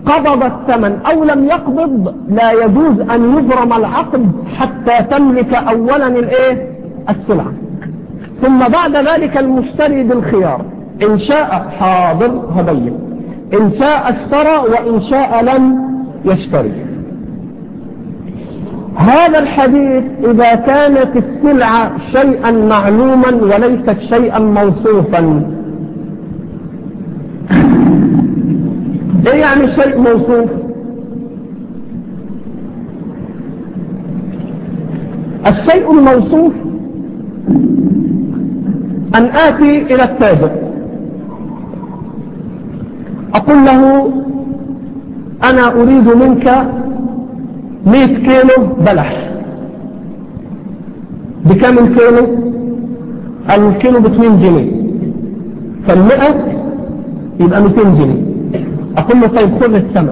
قبض الثمن أو لم يقبض لا يجوز أن يبرم العقد حتى تملك أولا السلعة، ثم بعد ذلك المشتري بالخيار، إن شاء حاضر هبين، إن شاء اشترى وإن شاء لم يشتري. هذا الحديث إذا كانت السلعة شيئا معلوما وليست شيئا موصوفا. ايه يعني شيء موصوف؟ الشيء الموصوف أن آتي إلى التاجر أقول له أنا أريد منك 100 كيلو بلح. بكم الكيلو؟ الكيلو ب2 جنيه، فال100 يبقى 200 جنيه. أقول له طيب خذ الثمن،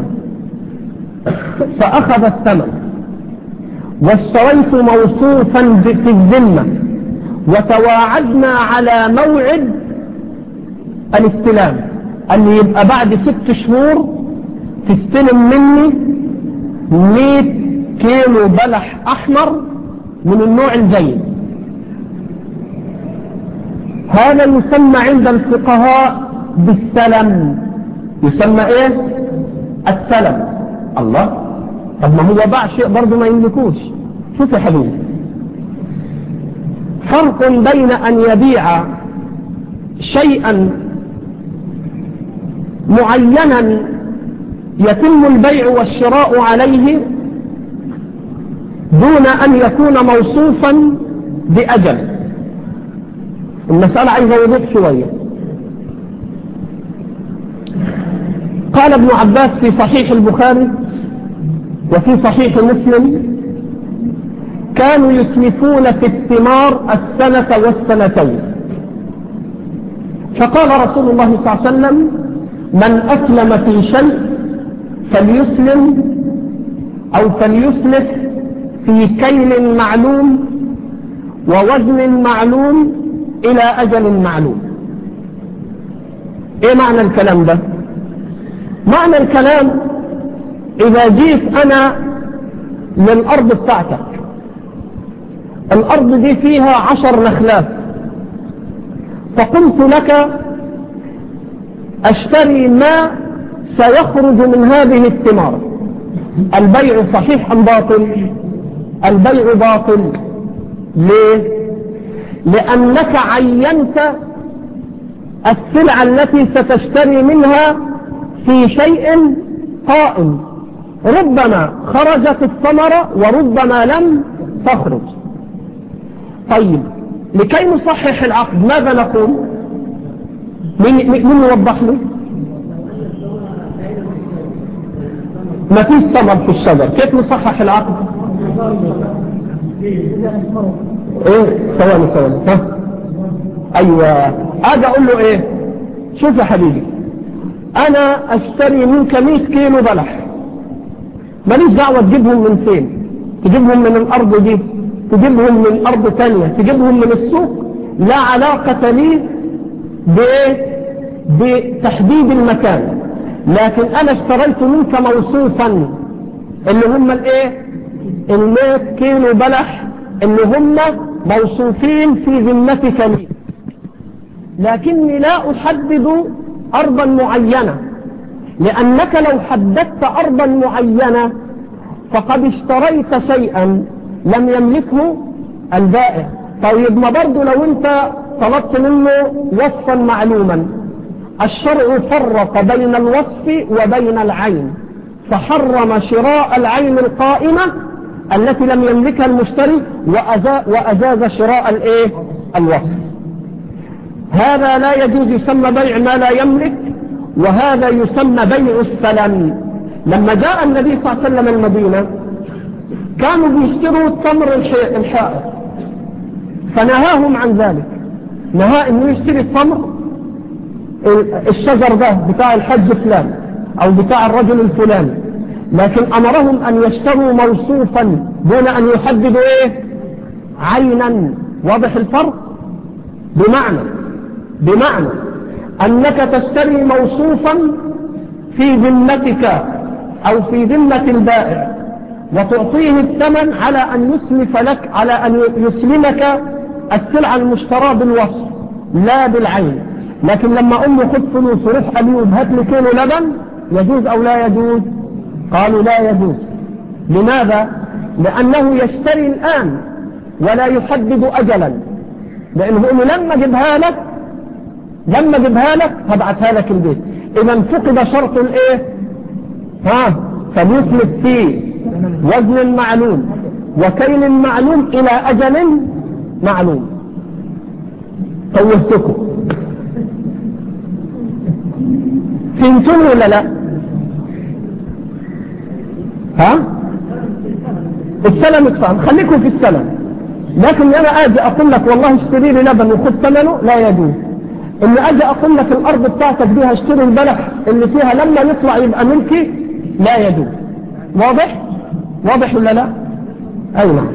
فأخذ الثمن واشتريت موصوفا في الذمة، وتواعدنا على موعد الاستلام اللي يبقى بعد 6 شهور تستلم مني 100 كيلو بلح أحمر من النوع الجيد. هذا يسمى عند الفقهاء بالسلم. يسمى السلم. الله، طب ما هو باع شيء برضه ما يملكوش. شوف يا حبيبي، فرق بين أن يبيع شيئا معينا يتم البيع والشراء عليه دون أن يكون موصوفا بأجل. المسألة عايزة وضوح شوية. قال ابن عباس في صحيح البخاري وفي صحيح مسلم: كانوا يسلفون في الثمار 1 والسنتين 2. فقال رسول الله صلى الله عليه وسلم: من أسلم في شيء فليسلم أو فليسلف في كيل معلوم ووزن معلوم إلى أجل معلوم. إيه معنى الكلام ده؟ معنى الكلام: إذا جيت أنا للأرض بتاعتك، الأرض دي فيها 10 نخلات، فقلت لك أشتري ما سيخرج من هذه الثمار، البيع صحيح أم باطل؟ البيع باطل. ليه؟ لأنك عينت السلعة التي ستشتري منها في شيء قائم، ربما خرجت الثمرة وربما لم تخرج. طيب، لكي نصحح العقد ماذا نقول؟ من يوضح لي؟ ما فيش ثمر في الشجر، كيف نصحح العقد؟ ثواني ايوه، اجي اقول له شوف يا حبيبي، انا اشتري منك 100 كيلو بلح، ماليش دعوه تجيبهم من فين، تجيبهم من الارض دي، تجيبهم من ارض ثانيه، تجيبهم من السوق، لا علاقه لي بتحديد المكان، لكن انا اشتريت منك موصوفا اللي هم ال100 كيلو بلح اللي هم موصوفين في ذمتك لي، لكني لا احدد ارضا معينة، لانك لو حددت ارضا معينة فقد اشتريت شيئا لم يملكه البائع. طيب، ما برضو لو انت طلبت منه وصفا معلوما، الشرع فرق بين الوصف وبين العين، فحرم شراء العين القائمة التي لم يملكها المشتري وأجاز شراء الوصف. هذا لا يجوز، يسمى بيع ما لا يملك، وهذا يسمى بيع السلم. لما جاء النبي صلى الله عليه وسلم المدينة كانوا بيشتروا التمر الحائط، فنهاهم عن ذلك، نهى انه يشتري التمر الشجر ده بتاع الحج فلان او بتاع الرجل الفلاني، لكن امرهم ان يشتروا موصوفا دون ان يحددوا عينا. واضح الفرق؟ بمعنى انك تشتري موصوفا في ذمتك أو في ذمة البائع وتعطيه الثمن على أن يسلف لك، على أن يسلمك السلعة المشترى بالوصف لا بالعين. لكن لما أقول له خد فلوس وروح أبيض هات لي كيلو لبن، يجوز أو لا يجوز؟ قالوا لا يجوز. لماذا؟ لأنه يشتري الآن ولا يحدد أجلا، لأنه يقول لما أجيبها لك هبعتها لك البيت. إذا فقد شرط الإيه؟ فليسلف في وزن معلوم وكيل معلوم إلى أجل معلوم. توهتكم فهمتم ولا لا؟ السلم اتفهم، خليكم في السلم. لكن أنا أجي أقول لك والله اشتري لي لبن وخذ ثمنه، لا يجوز. إن أجي أقول لك الأرض بتاعتك دي هشتري البلح اللي فيها لما يطلع يبقى ملكي، لا يجوز. واضح ولا لا؟ أي نعم.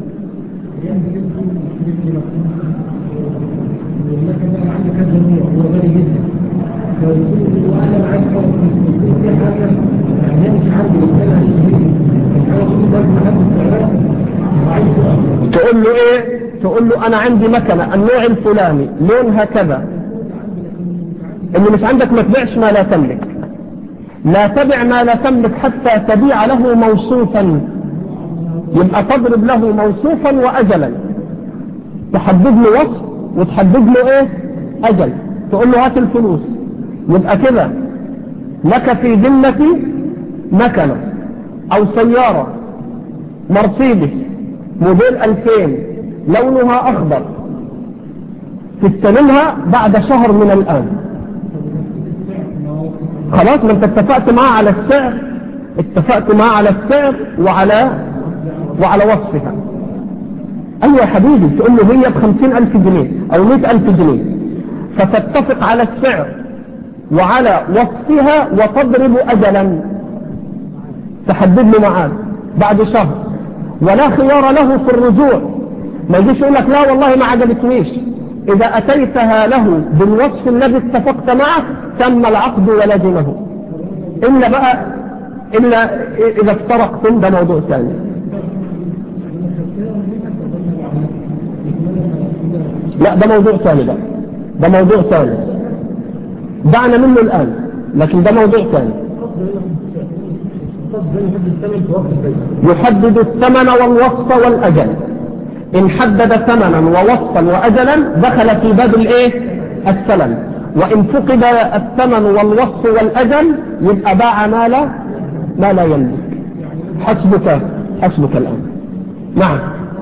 تقول له ايه؟ تقول له انا عندي مكنة النوع الفلاني لونها كذا. اللي مش عندك ما تبيعش ما لا تملك. لا تبع ما لا تملك حتى تبيع له موصوفا. يبقى تضرب له موصوفا واجلا، تحدد له وصف وتحدد له ايه؟ اجل. تقول له هات الفلوس، يبقى كده لك في ذمتي مكنة او سيارة مرسيدس موديل 2000 لونها اخضر، تستلمها بعد شهر من الان. خلاص، ما انت اتفقت معاه على السعر وعلى وصفها. ايوه يا حبيبي، تقول له هي ب50,000 جنيه او 100,000 جنيه، فتتفق على السعر وعلى وصفها وتضرب اجلا تحدد له معاد بعد شهر، ولا خيار له في الرجوع. ما يجيش يقول لك لا والله ما عجبتنيش. إذا أتيتها له بالوصف الذي اتفقت معه تم العقد ولزمه، إلا إذا افترقتم، ده موضوع ثاني. لا ده موضوع ثاني بقى، ده موضوع ثاني دعنا منه الآن، لكن ده موضوع ثاني. يحدد الثمن والوصف والأجل. إن حدد ثمنا ووصفا وأجلا دخل في باب الإيه؟ السلم. وإن فقد الثمن والوصف والأجل يبقى باع ما لا يملك. حسبك الآن. نعم.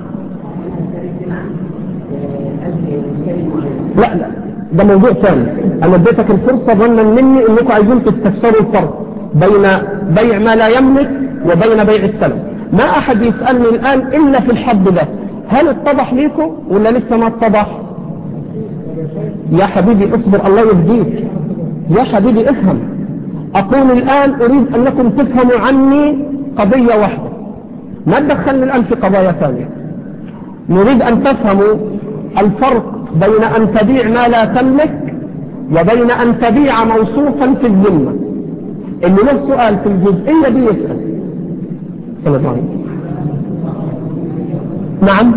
لا ده موضوع ثاني. أنا اديتك الفرصة ظنا مني إنكم عايزين تستفسروا الفرق بين بيع ما لا يملك وبين بيع السلم. ما أحد يسألني الآن إلا في الحد ده. هل اتضح ليكم ولا لسه ما اتضح؟ يا حبيبي اصبر، الله يهديك. يا حبيبي افهم. أقول الآن أريد أنكم تفهموا عني قضية واحدة، ما تدخلني الآن في قضايا ثانية. نريد أن تفهموا الفرق بين أن تبيع ما لا تملك وبين أن تبيع موصوفا في الذمة. اللي له سؤال في الجزئية دي يسأل. السلام عليكم. نعم.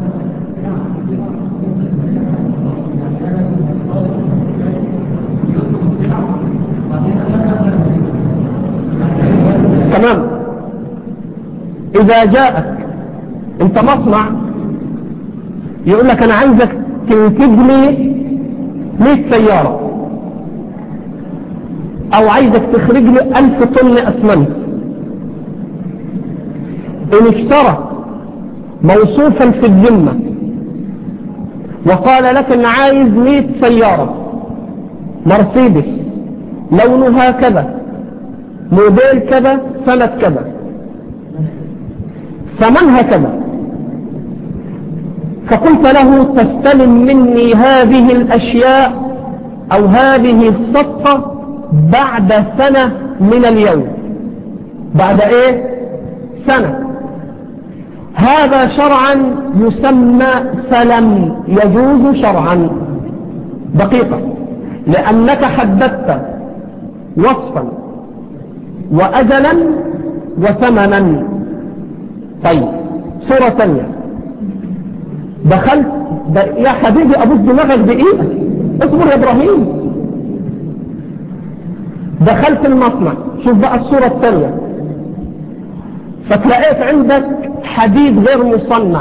تمام. إذا جاءك أنت مصنع يقول لك أنا عايزك تنتج لي 100 سيارة، أو عايزك تخرج لي 1000 طن أسمنت. إن اشترى موصوفا في الذمة وقال لك أنا عايز 100 سيارة مرسيدس لونها كذا موديل كذا سنة كذا ثمنها كذا، فقلت له تستلم مني هذه الأشياء أو هذه الصفقة بعد سنة من اليوم. بعد ايه؟ سنة. هذا شرعا يسمى سلم، يجوز شرعا. دقيقة، لأنك حددت وصفا وأجلا وثمنا. طيب صورة ثانية، دخلت يا حبيبي أبوس دماغك دقيقة، اصبر يا إبراهيم. دخلت المصنع، شوف بقى الصورة الثانية، فتلاقيت عندك حديد غير مصنع،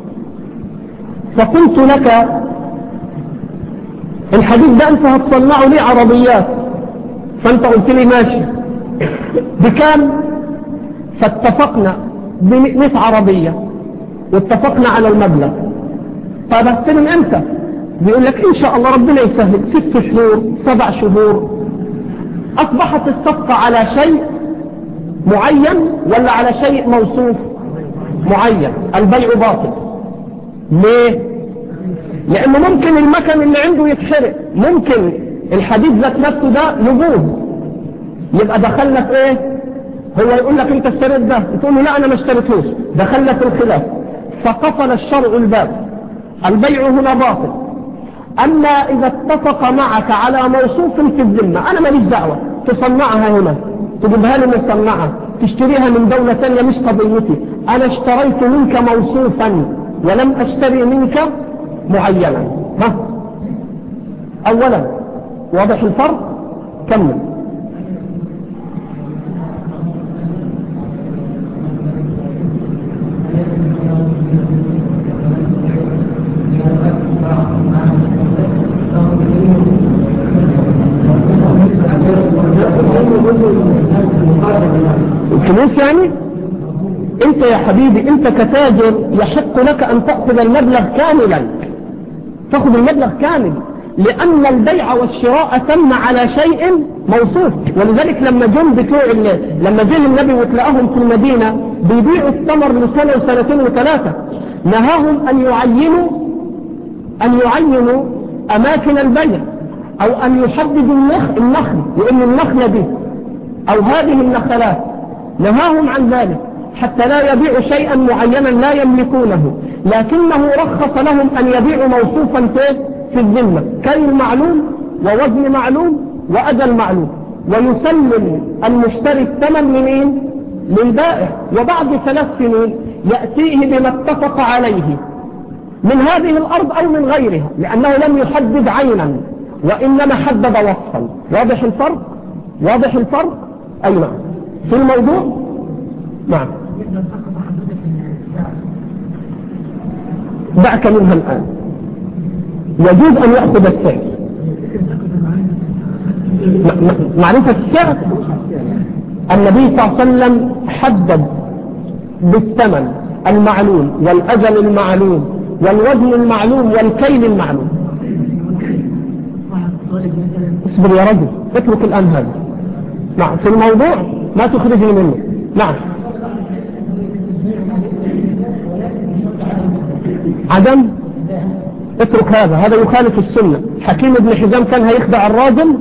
فقلت لك الحديد ده انت هتصنعه ليه عربيات، فانت قلت لي ماشي بكام؟ فاتفقنا ب100 عربية واتفقنا على المبلغ. طيب هستلم امتى؟ بيقول لك ان شاء الله ربنا يسهل 6 شهور 7 شهور. اصبحت الصفقة على شيء معين ولا على شيء موصوف معين؟ البيع باطل. ليه؟ لانه ممكن المكن اللي عنده يتحرق، ممكن الحديد ذات نفسه ده يبوظ، يبقى دخلنا في ايه؟ هو يقول لك انت اشتريت ده، تقول له لا انا ما اشتريتهوش، دخلنا في الخلاف، فقفل الشرع الباب. البيع هنا باطل. اما اذا اتفق معك على موصوف في الذمه، انا ماليش دعوه، تصنعها هنا تجيبها لي مصنعه، تشتريها من دولة ثانيه، مش قضيتي، انا اشتريت منك موصوفا ولم اشتري منك معينا. ها اولا واضح الفرق؟ كمل. الفلوس يعني انت يا حبيبي، انت كتاجر يحق لك ان تأخذ المبلغ كاملا، تأخذ المبلغ كامل، لان البيع والشراء تم على شيء موصوف. ولذلك لما جم بتوع لما جه النبي وتلاقاهم في المدينة بيبيعوا الثمر لسنة وسنتين وثلاثة، نهاهم ان يعينوا اماكن البيع، او ان يحددوا النخل، لان النخلة دي او هذه النخلات، نهاهم عن ذلك حتى لا يبيعوا شيئا معينا لا يملكونه، لكنه رخص لهم ان يبيعوا موصوفا في الذمة، كيل معلوم ووزن معلوم وأجل معلوم، ويسلم المشتري الثمن منين؟ للبائع، وبعد 3 سنين يأتيه بما اتفق عليه من هذه الأرض أو من غيرها، لأنه لم يحدد عينا وإنما حدد وصفا. واضح الفرق؟ واضح الفرق؟ أي نعم. في الموضوع؟ نعم. دعك منها الآن. يجوز أن يأخذ السعر، معرفة السعر. النبي صلى الله عليه وسلم حدد بالثمن المعلوم والأجل المعلوم والوزن المعلوم والكيل المعلوم. اصبر يا رجل، اترك الآن هذا. نعم، في الموضوع ما تخرجني منه. نعم. عدم، اترك هذا يخالف السنة. حكيم بن حزام كان هيخدع الراجل،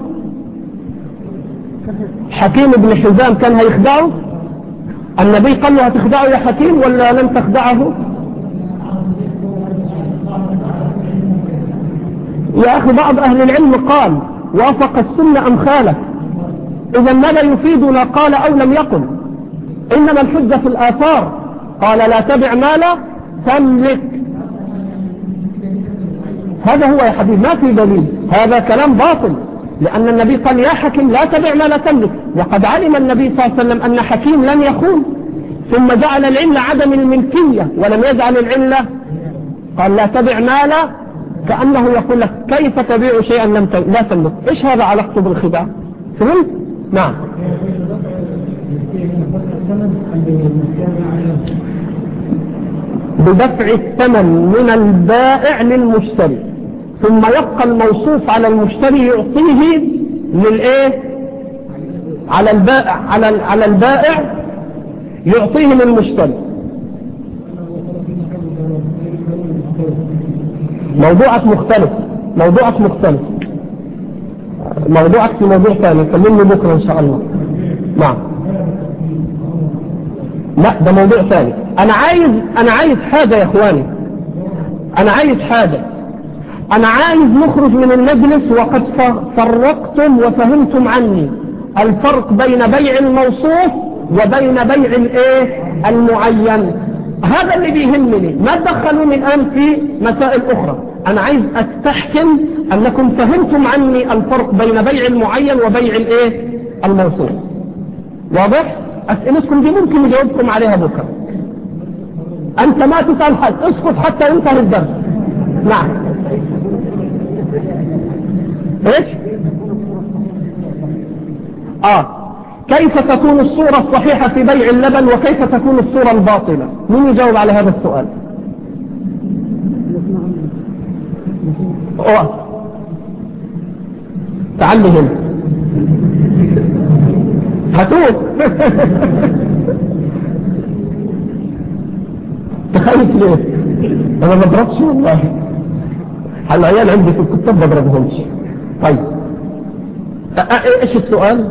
حكيم بن حزام كان هيخدعه، النبي قال له هتخدعه يا حكيم ولا لم تخدعه؟ يا أخي بعض أهل العلم قال وافق السنة أم خالف. إذا ماذا يفيدنا قال أو لم يقل؟ إنما الحجة في الآثار. قال لا تبع ما لا تملك. هذا هو يا حبيب، ما في دليل، هذا كلام باطل، لأن النبي قال يا حكيم لا تبع ما لا تملك، وقد علم النبي صلى الله عليه وسلم أن حكيم لن يخون، ثم جعل العلة عدم الملكية ولم يجعل العلة، قال لا تبع ما لا، كأنه يقول لك كيف تبيع شيئا لا تملك. إيش هذا علاقته بالخداع؟ فهمت؟ نعم. بدفع الثمن من البائع للمشتري، ثم يبقى الموصوف على المشتري يعطيه للإيه؟ على البائع يعطيه للمشتري. موضوعك مختلف، موضوعك في موضوع ثاني، كلمني بكرة إن شاء الله. نعم. لا ده موضوع ثاني. أنا عايز حاجة يا إخواني، أنا عايز نخرج من المجلس وقد فرقتم وفهمتم عني الفرق بين بيع الموصوف وبين بيع الايه المعين. هذا اللي بيهمني، ما تدخلوني الآن في مسائل أخرى. أنا عايز أستحكم أنكم فهمتم عني الفرق بين بيع المعين وبيع الايه الموصوف. واضح؟ أسئلتكم دي ممكن نجاوبكم عليها بكرة. أنت ما تسأل حد، اسكت حتى ينتهي الدرس. نعم. ايش؟ كيف تكون الصورة الصحيحة في بيع اللبن وكيف تكون الصورة الباطلة؟ مين يجاوب على هذا السؤال؟ تعالي هنا هتوب. تخيل ليه؟ انا ما بضربش والله، العيال عندي في الكتاب ما بضربهمش. طيب ايش السؤال؟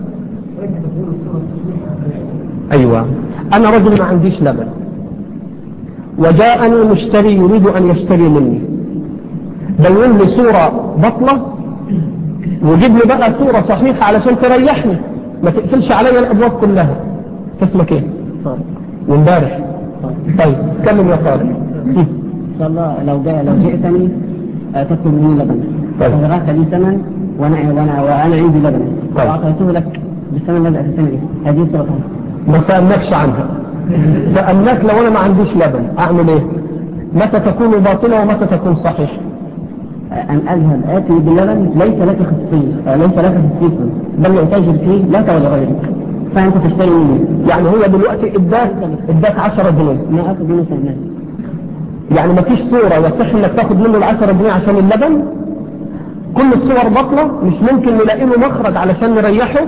ايوه، انا رجل ما عنديش لبن وجاءني مشتري يريد ان يشتري مني، بين لي صورة بطلة وجيب لي بقى صورة صحيحة علشان تريحني، ما تقفلش علي الابواب كلها. اسمك ايه؟ وامبارح. طيب كمل يا طارق. ان شاء الله لو جئتني تطلب مني لبن، فغرقت لي ثمن وانا عندي لبن واعطيته لك بالثمن الذي اتيتني به، هذه صورة. ما سألناكش عنها، سألناك لو انا ما عنديش لبن اعمل ايه؟ متى تكون باطلة ومتى تكون صحيحة؟ ان اذهب اتي باللبن ليس لك خصيص بل يحتاج فيه لك ولغيرك، فانت تشتري مني. يعني هو دلوقتي اداك 10 جنيه، ما اخذ منه سنة، يعني ما فيش صورة يصح انك تاخد منه ال10 جنيه عشان اللبن؟ كل الصور بطلة، مش ممكن نلاقي له مخرج علشان نريحه؟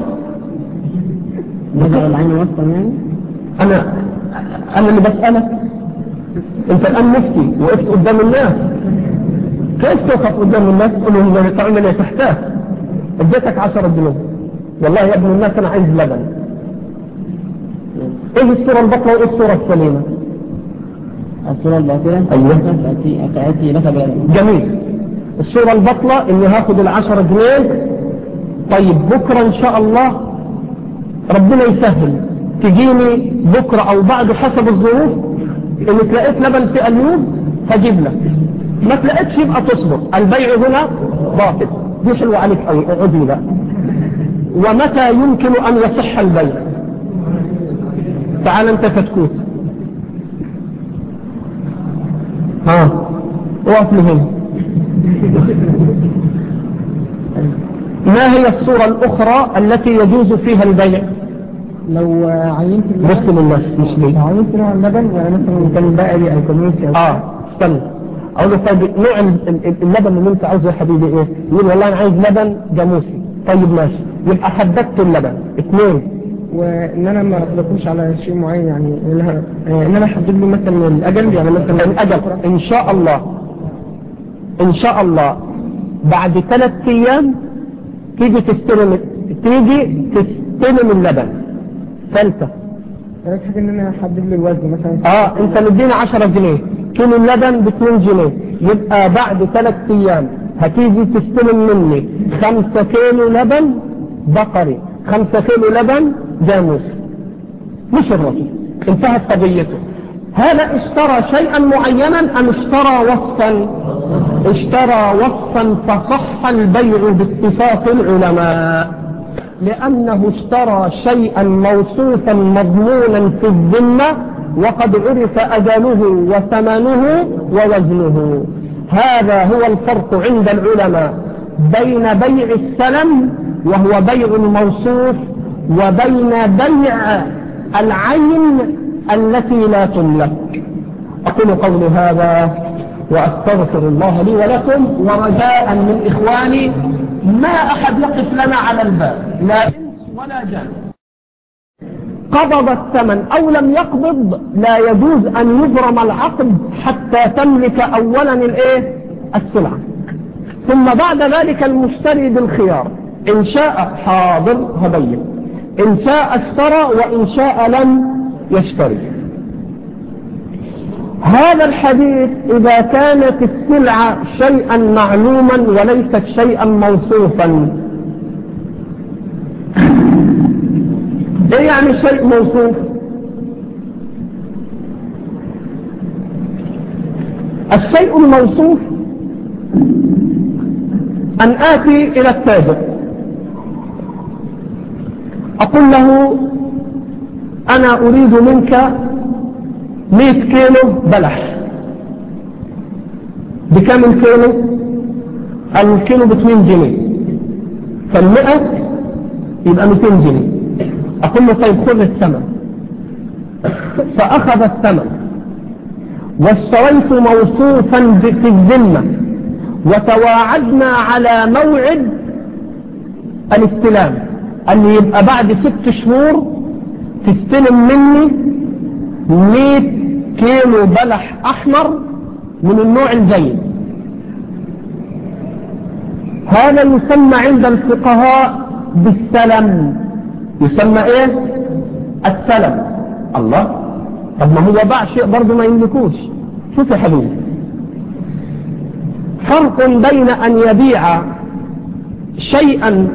نظر العين وصفا يعني. انا اللي بسألك، انت الان مفتي وقفت قدام الناس، كيف توقف قدام الناس تقول لهم تعمل ايه تحتاج؟ اديتك 10 جنيه، والله يا ابن الناس انا عايز لبن. ايه الصورة البطلة وايه الصورة السليمة؟ الصورة الباطلة ايوه تأتي لك بلبن. جميل. الصورة البطلة اني هاخد ال10 جنيه، طيب بكرة ان شاء الله ربنا يسهل تجيني بكرة او بعد حسب الظروف، ان تلاقيت لبن في اليوم هجيب لك، ما تلاقيتش يبقى تصبر، البيع هنا باطل. دي حلوة عليك قوي، اقعدي بقى. ومتى يمكن ان يصح البيع؟ تعال انت كتكوت، وقف لي هنا. ما هي الصورة الاخرى التي يجوز فيها البيع؟ لو عينت بص للناس مش ليه. عينت نوع اللبن، يعني مثلا كان بقري او جاموسي استنى اقول له طيب نوع اللبن اللي انت عاوزه يا حبيبي ايه؟ يقول والله انا عايز لبن جاموسي. طيب ماشي، يبقى حددت اللبن. 2، وان انا ما اطلقوش على شيء معين، يعني ان انا احدد له مثلا الاجل، يعني مثلا الاجل ان شاء الله بعد 3 ايام تيجي تستلم اللبن. ثالثة حاجة ان انا احدد له الوزن مثلا. انت مدينا 10 جنيه، كيلو اللبن ب2 جنيه، يبقى بعد 3 ايام هتيجي تستلم مني 5 كيلو لبن بقري، 5 كيلو لبن جاموس، مش الرجل. انتهت قضيته. هذا اشترى شيئا معينا ام اشترى وصفا؟ اشترى وصفا، فصح البيع باتفاق العلماء، لأنه اشترى شيئا موصوفا مضمونا في الذمة وقد عرف أجله وثمنه ووزنه. هذا هو الفرق عند العلماء بين بيع السلم وهو بيع الموصوف وبين بيع العين التي لا تملك. أقول قولي هذا وأستغفر الله لي ولكم، ورجاء من إخواني ما أحد يقف لنا على الباب، لا إنس ولا جان. قبض الثمن أو لم يقبض لا يجوز أن يبرم العقد حتى تملك أولا السلعة، ثم بعد ذلك المشتري بالخيار، إن شاء حاضر هبين، إن شاء اشترى وإن شاء لم يشتري. هذا الحديث إذا كانت السلعة شيئا معلوما وليست شيئا موصوفا. ايه يعني شيء موصوف؟ الشيء الموصوف أن آتي إلى التاجر أقول له أنا أريد منك 100 كيلو بلح. بكم الكيلو؟ الكيلو ب2 جنيه، فال100 يبقى 200 جنيه. أقول له طيب خذ الثمن. فأخذ الثمن واشتريت موصوفا في الذمة، وتواعدنا على موعد الاستلام اللي يبقى بعد 6 شهور تستلم مني 100 كيلو بلح أحمر من النوع الجيد. هذا يسمى عند الفقهاء بالسلم. يسمى ايه؟ السلم. الله، طب ما هو باع شيء برضه ما يملكوش. شوف يا حبيبي، فرق بين أن يبيع شيئا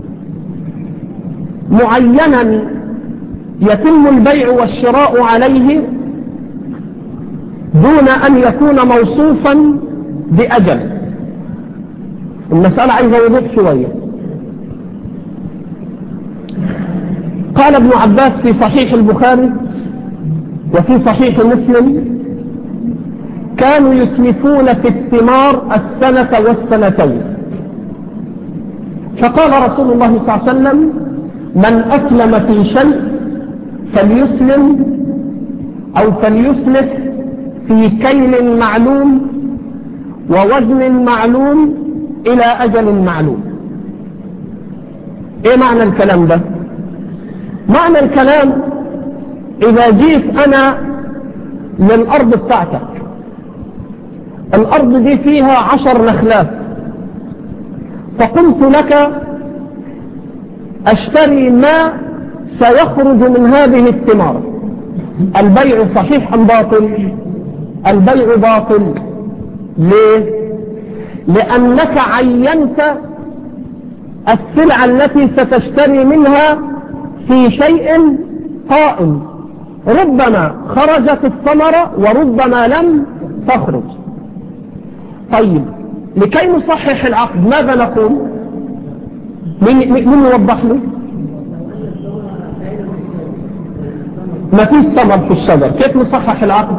معينا يتم البيع والشراء عليه دون أن يكون موصوفا بأجل. المسألة عايزة وضوح شوية. قال ابن عباس في صحيح البخاري وفي صحيح مسلم: كانوا يسلفون في الثمار السنة والسنتين. فقال رسول الله صلى الله عليه وسلم: من أسلم في شيء فليسلم أو فليسلف في كيل معلوم ووزن معلوم إلى أجل معلوم. إيه معنى الكلام ده؟ معنى الكلام: إذا جيت أنا للأرض بتاعتك، الأرض دي فيها 10 نخلات، فقلت لك أشتري ما سيخرج من هذه الثمار، البيع صحيح أم باطل؟ البيع باطل. ليه؟ لأنك عينت السلعة التي ستشتري منها في شيء قائم، ربما خرجت الثمرة وربما لم تخرج. طيب، لكي نصحح العقد ماذا نقول؟ من يوضح لي؟ ما فيش ثمر في الشجر، كيف نصحح العقد؟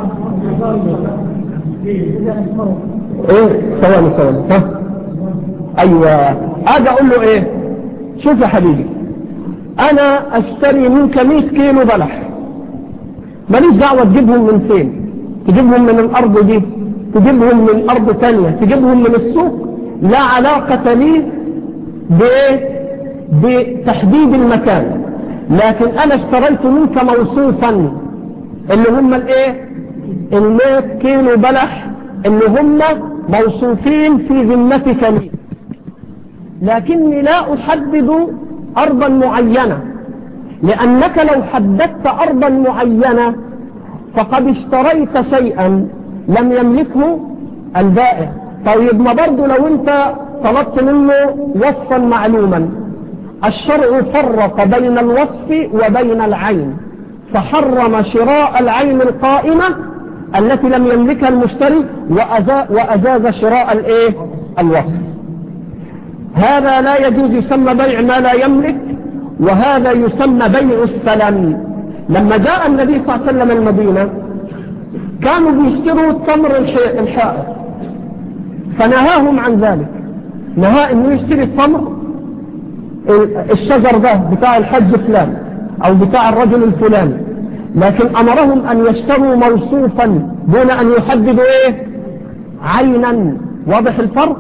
ايه ثواني ها؟ ايوه، اجي اقول له ايه؟ شوف يا حبيبي، انا اشتري منك 100 كيلو بلح، ماليش دعوه تجيبهم من فين، تجيبهم من الارض دي، تجيبهم من ارض تانية، تجيبهم من السوق، لا علاقه لي بايه؟ بتحديد المكان. لكن انا اشتريت منك موصوفا اللي هم الايه؟ 100 كيلو بلح اللي هم موصوفين في ذمتك لي، لكني لا احدد ارضا معينة، لانك لو حددت ارضا معينة فقد اشتريت شيئا لم يملكه البائع. طيب، ما برضو لو انت طلبت منه وصفا معلوما، الشرع فرق بين الوصف وبين العين، فحرم شراء العين القائمة التي لم يملكها المشتري وأجاز شراء الايه؟ الوصف. هذا لا يجوز، يسمى بيع ما لا يملك، وهذا يسمى بيع السلم. لما جاء النبي صلى الله عليه وسلم المدينة كانوا بيشتروا التمر الحائط، فنهاهم عن ذلك، نهى انه يشتري التمر الشجر ده بتاع الحج فلان او بتاع الرجل الفلاني، لكن امرهم ان يشتروا موصوفا دون ان يحددوا ايه؟ عينا. واضح الفرق؟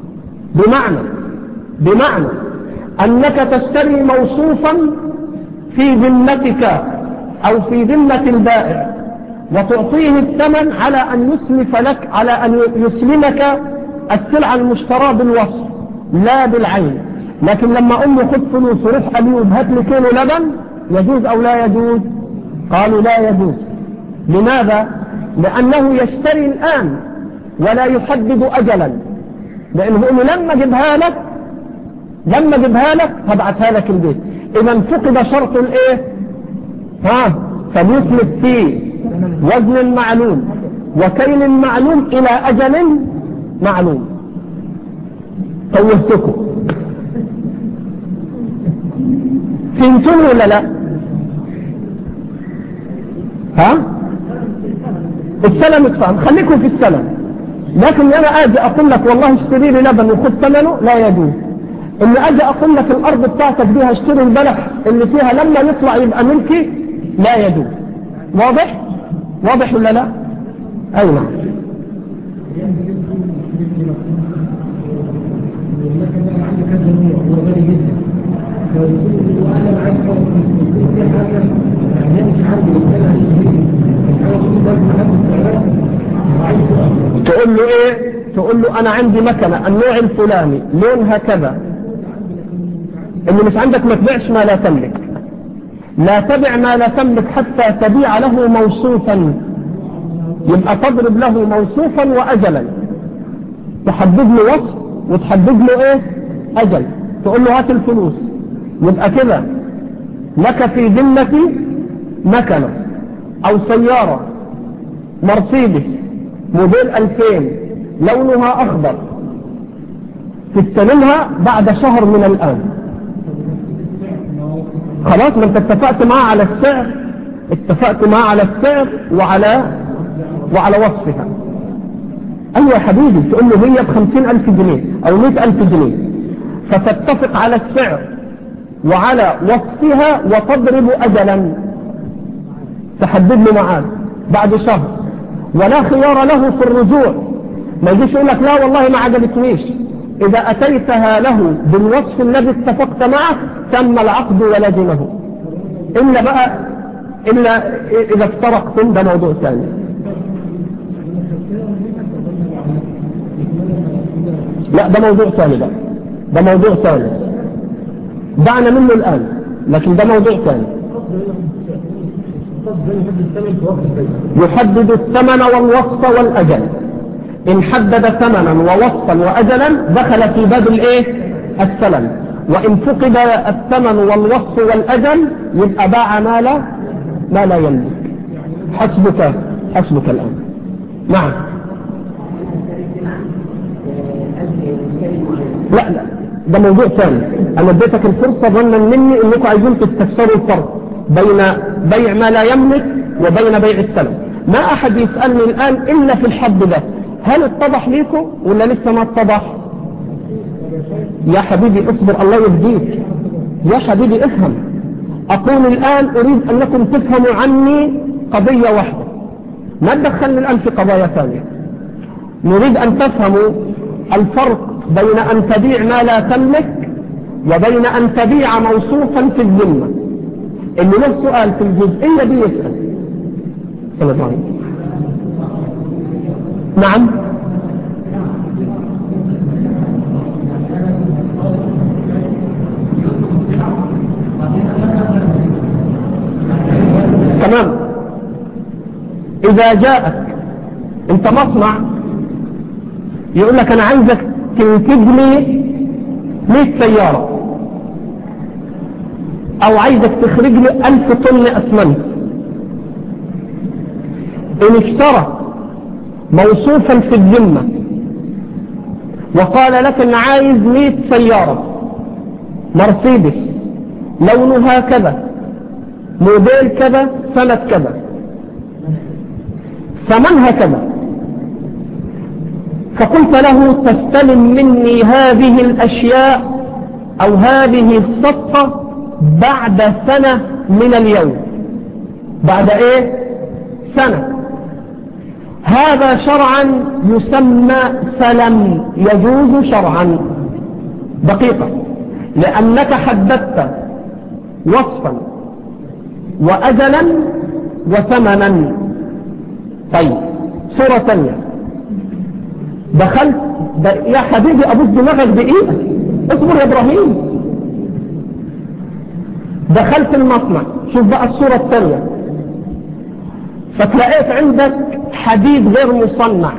بمعنى انك تشتري موصوفا في ذمتك او في ذمة البائع وتعطيه الثمن على ان يسلف لك، على ان يسلمك السلعة المشترى بالوصف لا بالعين. لكن لما اقول له خد فلوس وروح ابيض هات لي كيلو لبن، يجوز او لا يجوز؟ قالوا لا يجوز. لماذا؟ لانه يشتري الان ولا يحدد اجلا، لانه يقول له لما اجيبها لك هبعتها لك البيت. اذا فقد شرط الايه؟ فليخلف في وزن معلوم وكيل معلوم إلى أجل معلوم. توهتكم فهمتم ولا لا؟ السلم اتفهم، خليكم في السلم. لكن انا اجي اقول لك والله اشتري لي لبن وخذ ثمنه، لا يجوز. اني اجي اقول لك الارض بتاعتك دي هشتري البلح اللي فيها لما يطلع يبقى ملكي، لا يجوز. واضح؟ واضح ولا لا؟ اي نعم. تقول له ايه؟ تقول له انا عندي مكنة النوع الفلاني لونها كذا. اللي مش عندك ما تبيعش ما لا تملك. لا تبع ما لا تملك حتى تبيع له موصوفا. يبقى تضرب له موصوفا واجلا، تحدد له وصف وتحدد له ايه؟ اجل. تقول له هات الفلوس، يبقى كده لك في ذمتي مكنة او سيارة مرسيدس موديل 2000 لونها اخضر، تستلمها بعد شهر من الان. خلاص، ما انت اتفقت معاه على السعر، اتفقت معاه على السعر وعلى وصفها. ايوه يا حبيبي، تقول له هي ب50,000 جنيه او 100,000 جنيه، فتتفق على السعر وعلى وصفها وتضرب اجلا تحدد له معاه بعد شهر، ولا خيار له في الرجوع. ما يجيش يقول لك لا والله ما عجبتنيش. اذا اتيتها له بالوصف الذي اتفقت معه تم العقد ولزمه، الا بقى الا اذا افترقتم، ده موضوع ثاني. لا ده موضوع ثاني بقى، ده موضوع ثاني دعنا منه الان، لكن ده موضوع ثاني. يحدد الثمن والوصف والأجل. إن حدد ثمنا ووصفا وأجلا دخل في باب الإيه؟ السلم. وإن فقد الثمن والوصف والأجل يبقى باع ما لا يملك. حسبك الآن. نعم. لا ده موضوع ثاني. أنا اديتك الفرصة ظنا مني إنكم عايزين تستفسروا الفرق بين بيع ما لا يملك وبين بيع السلم. ما أحد يسألني الآن إلا في الحد ده، هل اتضح ليكم ولا لسه ما اتضح؟ يا حبيبي اصبر الله يهديك، يا حبيبي افهم. أقول الآن أريد أنكم تفهموا عني قضية واحدة، ما تدخلني الآن في قضايا ثانية. نريد أن تفهموا الفرق بين أن تبيع ما لا تملك وبين أن تبيع موصوفا في الذمة. اللي له سؤال في الجزئية دي يسأل. السلام عليكم. نعم. تمام. إذا جاءك أنت مصنع يقول لك أنا عايزك تنتج لي 100 سيارة، أو عايزك تخرج لي 1000 طن أسمنت. إن اشترى موصوفا في الذمة وقال لك أنا عايز 100 سيارة مرسيدس لونها كذا موديل كذا سنة كذا ثمنها كذا، فقلت له تستلم مني هذه الأشياء أو هذه الصفقة بعد سنة من اليوم. بعد ايه؟ سنة. هذا شرعا يسمى سلم، يجوز شرعا. دقيقة، لأنك حددت وصفا وأجلا وثمنا. طيب صورة ثانية، دخلت يا حبيبي أبوس دماغك دقيقة، اصبر يا إبراهيم. دخلت المصنع، شوف بقى الصورة الثانية، فتلاقيت عندك حديد غير مصنع،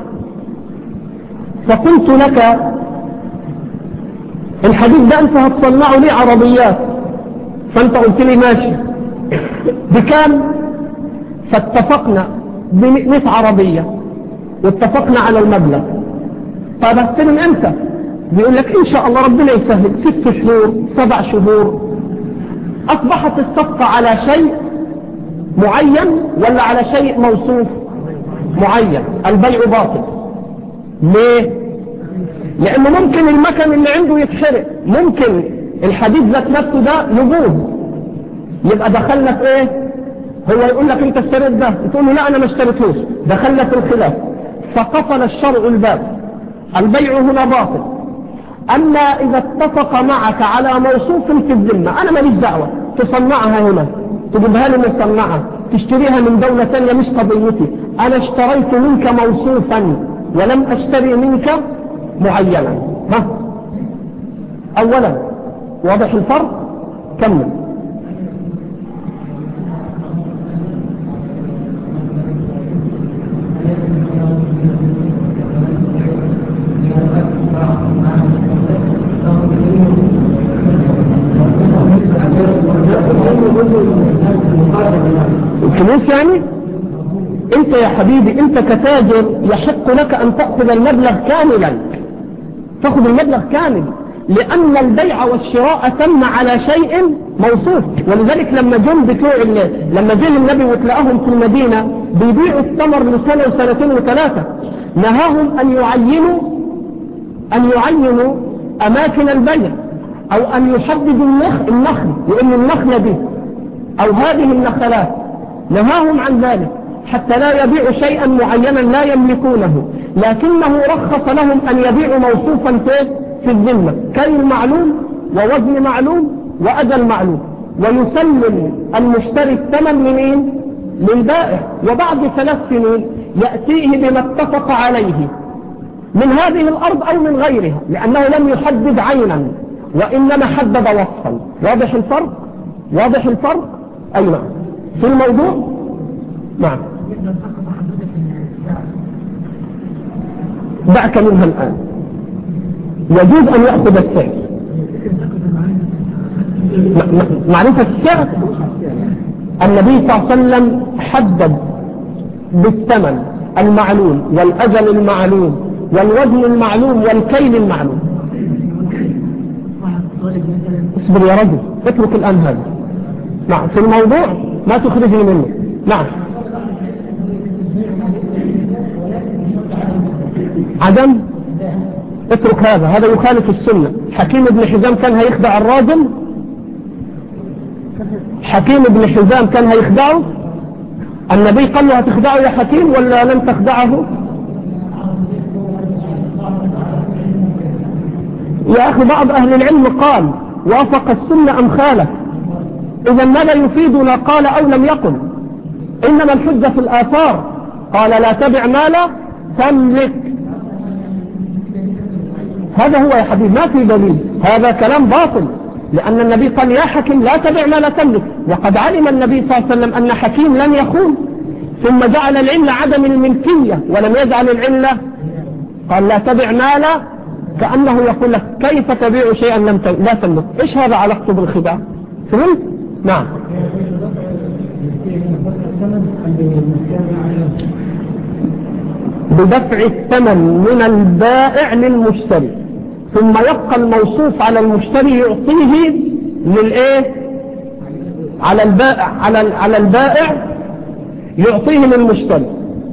فقلت لك الحديد ده انت هتصنعه لي عربيات، فانت قلت لي ماشي. بكام؟ فاتفقنا ب100 عربية واتفقنا على المبلغ. طيب هستلم امتى؟ بيقول لك ان شاء الله ربنا يسهل 6 شهور 7 شهور. اصبحت الصفقة على شيء معين ولا على شيء موصوف معين؟ البيع باطل. ليه؟ لانه ممكن المكن اللي عنده يتحرق، ممكن الحديد ذات نفسه ده يبوظ، يبقى دخلنا في ايه؟ هو يقول لك انت اشتريت ده، تقول له لا انا ما اشتريتهوش، دخلنا في الخلاف. فقفل الشرع الباب. البيع هنا باطل. اما اذا اتفق معك على موصوف في الذمه، انا ماليش دعوه، تصنعها هنا تجيبها لي مصنعه، تشتريها من دوله ثانيه، مش قضيتي، انا اشتريت منك موصوفا ولم اشتري منك معينا. ها اولا واضح الفرق؟ كمل. الفلوس يعني انت يا حبيبي، انت كتاجر يحق لك ان تأخذ المبلغ كاملا، تأخذ المبلغ كامل، لان البيع والشراء تم على شيء موصوف. ولذلك لما جم بتوع لما جه النبي وتلاقاهم في المدينة بيبيعوا الثمر لسنة وسنتين وثلاثة، نهاهم ان يعينوا اماكن البيع، او ان يحددوا النخل، وان النخلة دي او هذه النخلات، نهاهم عن ذلك حتى لا يبيعوا شيئا معينا لا يملكونه، لكنه رخص لهم ان يبيعوا موصوفا في الذمة، كيل معلوم ووزن معلوم وأجل معلوم، ويسلم المشتري الثمن لمين؟ للبائع، وبعد 3 سنين يأتيه بما اتفق عليه من هذه الأرض أو من غيرها، لأنه لم يحدد عينا وإنما حدد وصفا. واضح الفرق؟ واضح الفرق؟ أي نعم. في الموضوع؟ نعم. دعك منها الآن. يجوز أن يأخذ السعر، معرفة السعر. النبي صلى الله عليه وسلم حدد بالثمن المعلوم والأجل المعلوم والوزن المعلوم والكيل المعلوم. اصبر يا رجل، اترك الآن هذا. نعم. في الموضوع ما تخرجني منه. نعم. عدم، اترك هذا يخالف السنة. حكيم بن حزام كان هيخدع الراجل، حكيم بن حزام كان هيخدعه، النبي قال له هتخدعه يا حكيم ولا لم تخدعه؟ يا أخي بعض أهل العلم قال وافق السنة أم خالف. إذا ماذا يفيدنا قال أو لم يقل؟ إنما الحجة في الآثار. قال لا تبع ما لا تملك. هذا هو يا حبيب، ما في دليل، هذا كلام باطل، لأن النبي قال يا حكيم لا تبع ما لا تملك، وقد علم النبي صلى الله عليه وسلم أن حكيم لن يخون، ثم جعل العلة عدم الملكية ولم يجعل العلة، قال لا تبع ما لا، كأنه يقول لك كيف تبيع شيئا لا تملك. إيش هذا علاقته بالخداع؟ فهمت؟ نعم. بدفع الثمن من البائع للمشتري، ثم يبقى الموصوف على المشتري يعطيه للإيه؟ على البائع يعطيه للمشتري.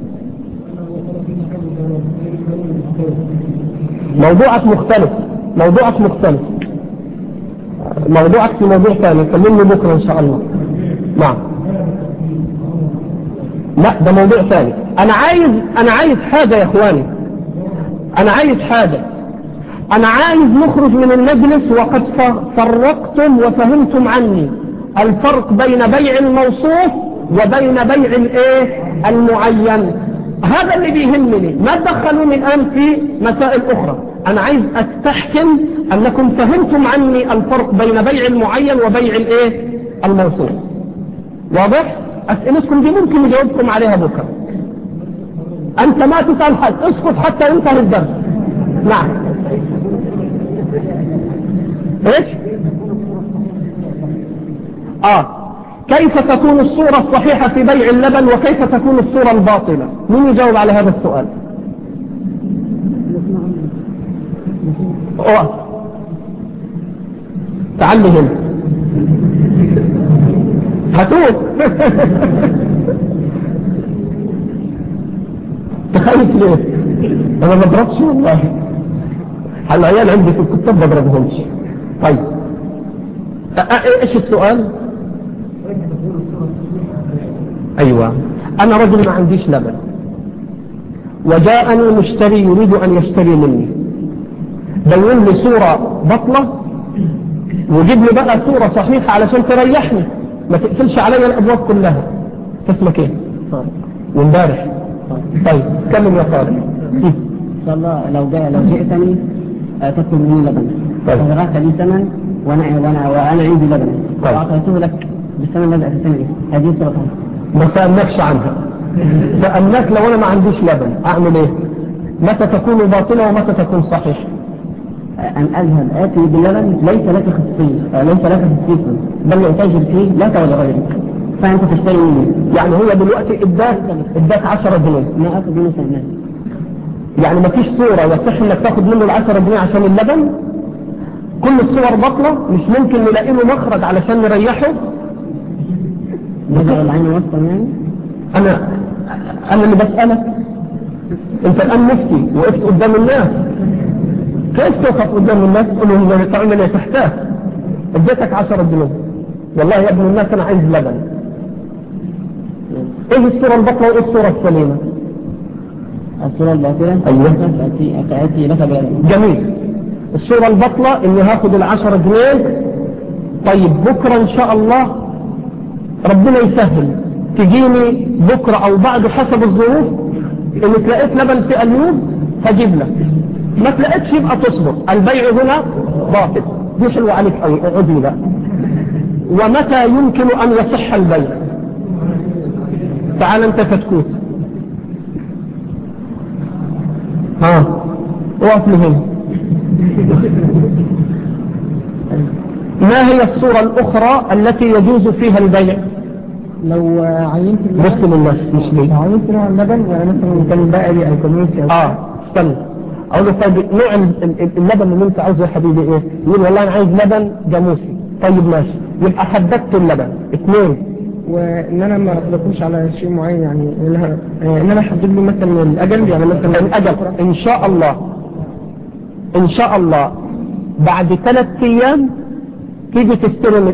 موضوعك مختلف، موضوعك في موضوع ثاني، كلمني بكرة إن شاء الله. نعم. لا ده موضوع ثاني. أنا عايز حاجة يا إخواني، أنا عايز نخرج من المجلس وقد فرقتم وفهمتم عني الفرق بين بيع الموصوف وبين بيع المعين. هذا اللي بيهمني، ما تدخلوني الآن في مسائل أخرى. أنا عايز أستحكم أنكم فهمتم عني الفرق بين بيع المعين وبيع الموصوف. واضح؟ أسئلتكم دي ممكن نجاوبكم عليها بكرة. أنت ما تسأل حد، اسكت حتى ينتهي الدرس. نعم. إيش؟ كيف تكون الصورة الصحيحة في بيع اللبن وكيف تكون الصورة الباطلة؟ مين يجاوب على هذا السؤال؟ تعال لي هنا هتوه تخيف ليه؟ انا ما بضربش والله، العيال عندي في الكتاب ما بضربهمش. طيب ايش السؤال؟ ايوه، انا رجل ما عنديش لبن وجاءني مشتري يريد ان يشتري مني، بين لي صورة بطلة وجيب لي بقى صورة صحيحة علشان تريحني ما تقفلش علي الابواب كلها. اسمك ايه؟ طارق. وامبارح طيب كمل يا طارق. ان شاء الله لو جئتني تطلب مني لبن، فغرقت لي ثمن وانا عندي لبن واعطيته لك بالثمن الذي اتيتني به، هذه صورتها. ما سألناكش عنها، سألناك لو انا ما عنديش لبن اعمل ايه؟ متى تكون باطلة ومتى تكون صحيحة؟ أن أذهب آتي باللبن ليس لك خصيص بل يتاجر فيه لك ولغيرك، فأنت تشتري مني. يعني هو دلوقتي اداك 10 جنيه، ما أخذ منه سنة، يعني ما فيش صورة يصح انك تاخد منه 10 جنيه عشان اللبن؟ كل الصور بطلة، مش ممكن نلاقي له مخرج علشان نريحه؟ بدأ العين وسطا يعني. أنا اللي بسألك، أنت الآن مفتي وقفت قدام الناس، كيف توقف قدام الناس تقول لهم اللي تعمل ايه تحتاج؟ اديتك 10 جنيه، والله يا ابن الناس أنا عايز لبن. إيه الصورة البطلة وإيه الصورة السليمة؟ الصورة الباطلة أيوة تأتي لك بلبن. جميل. الصورة البطلة إني هاخد 10 جنيه، طيب بكرة إن شاء الله ربنا يسهل تجيني بكرة أو بعد حسب الظروف، إن تلاقيت لبن في أليوب هجيب لك، ما تلاقيتش يبقى تصبر، البيع هنا باطل. دي حلوة عليك أوي، اقعدي بقى. ومتى يمكن أن يصح البيع؟ تعال أنت كتكوت، وقف لي هنا. ما هي الصورة الأخرى التي يجوز فيها البيع؟ لو عينت بص للناس مش ليه. لو عينت نوع اللبن يعني مثلا كان بقري أو كموسي أو استنى أقول له طيب نوع اللبن اللي أنت عاوزه يا حبيبي إيه؟ يقول والله أنا عايز لبن جاموسي. طيب ماشي، يبقى حددت اللبن. 2 وإن أنا ما أطلقوش على شيء معين، يعني إن أنا أحدد له مثلا الأجل، يعني مثلا الأجل إن شاء الله بعد 3 أيام تيجي تستلم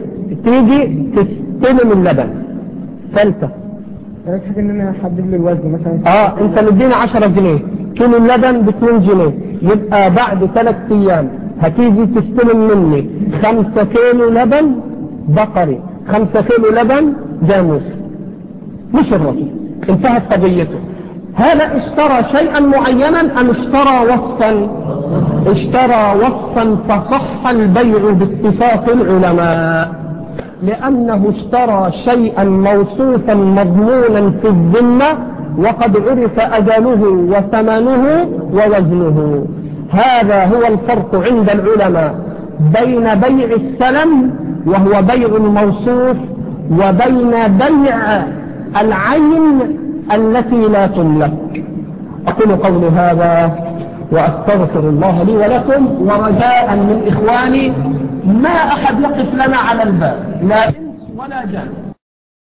اللبن. 3 حاجة إن أنا أحدد له الوزن مثلا. أنت مديني 10 جنيه، كيلو اللبن ب2 جنيه، يبقى بعد 3 أيام هتيجي تستلم مني 5 كيلو لبن بقري، 5 كيلو لبن جاموس، مش الرجل. انتهت قضيته. هل اشترى شيئا معينا أم اشترى وصفا؟ اشترى وصفا فصح البيع باتفاق العلماء، لأنه اشترى شيئا موصوفا مضمونا في الذمة وقد عرف أجله وثمنه ووزنه. هذا هو الفرق عند العلماء بين بيع السلم وهو بيع الموصوف وبين بيع العين التي لا تملك. أقول قولي هذا وأستغفر الله لي ولكم، ورجاء من إخواني ما أحد يقف لنا على الباب، لا إنس ولا جان.